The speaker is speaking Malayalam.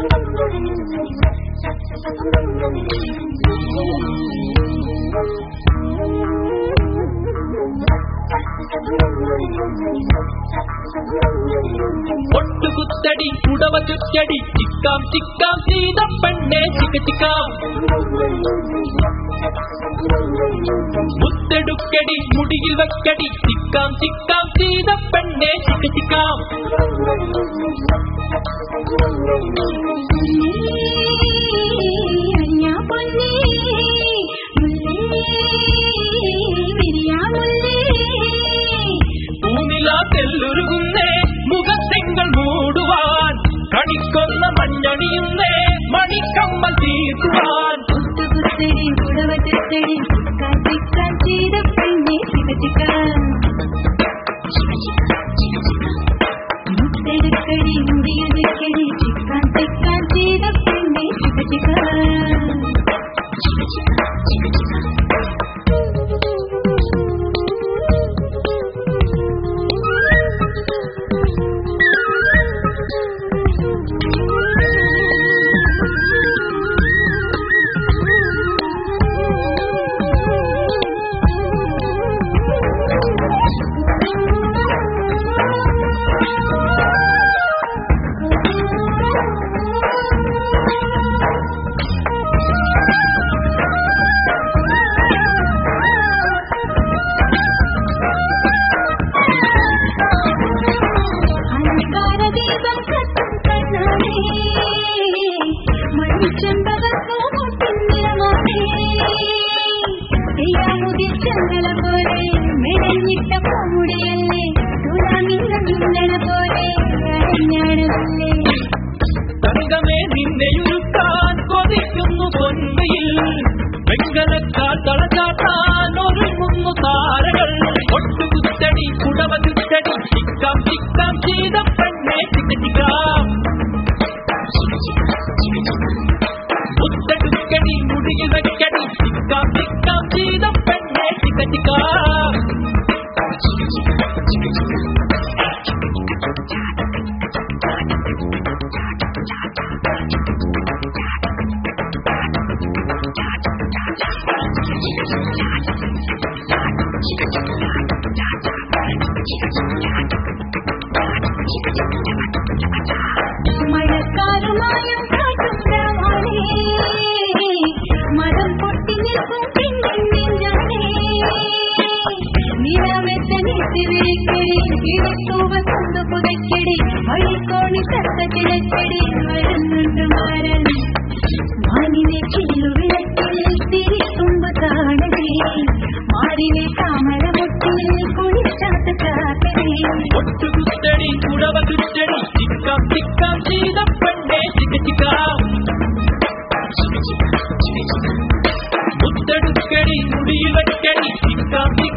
ഒട്ടുകുത്തടി ഉടവ ചുറ്റടി ചിക്കാം ചിക്കാം ചെയ്ത പെണ്ണെ ചിക്കച്ചിക്കാം മുത്തെടുക്കടി മുടിയിൽ വെക്കടി ചിക്കാം ചിക്കാം ചെയ്ത പെണ്ണെ ചിക്കച്ചിക്കാം തെല്ലുരുകുന്നേ മുഖത്തെങ്കൾ മൂടുവാൻ കണിക്കൊന്ന മഞ്ഞണിയുന്നേ മണിക്കമ്മൽ തീർക്കുവാൻ മുത്തുകുത്തടി ഉടവറ്റടി ചിക്കാൻ ചെയ്ത പെണ്ണെ ചിക്കച്ചിക്കാൻ മുത്തെടുക്കടി മുടിയിൽ വെക്കടി ചിക്കാൻ ചിക്കാൻ ചെയ്ത പെണ്ണെ ചിക്കച്ചിക്കാൻ തങ്കമേ നിന്നെയുരുക്കാൻ കൊതിക്കുന്നു പൊന്മയിൽ വെങ്കലക്കാർ തളചാട്ടാൻ ഒരുങ്ങുന്നു താരകൾ ഒട്ടുകുത്തടി കുടവ ചുറ്റടി ചിക്കാം ചിക്കാം ചെയ്ത പെണ്ണെ ചിക്കച്ചിക്കാം മുത്തെടുക്കടി മുടിയിൽ വെക്കടി ചിക്കാം ചിക്കാം ചെയ്ത പെണ്ണെ ചിക്കച്ചിക്കാം മഴക്കാലമായും മതം പൊട്ടി നിൽക്കും പിന്നിഞ്ഞാണേ നിലമെത്തനിത്തിരിക്കടി കിടത്തുവ കൊണ്ടു പുതയ്ക്കടി വഴിക്കോണി തത്ത കിടക്കടി വരുന്നുണ്ട് മാരൻ മാനിനെ ചില്ലുവിളക്കിൽ തിരിക്കുമ്പോ കാണടി മാറിനെ താമരമുട്ടിൽ കുളിച്ചാത്ത കാക്കടി ഒട്ടുകുത്തടി ഉടവ ചുറ്റടി ചിക്കാം ചിക്കാം ചെയ്ത പെണ്ണെ ചിക്കച്ചിക്കാം മുത്തെടുക്കടി മുടിയിൽ വെക്കടി ചിക്കാം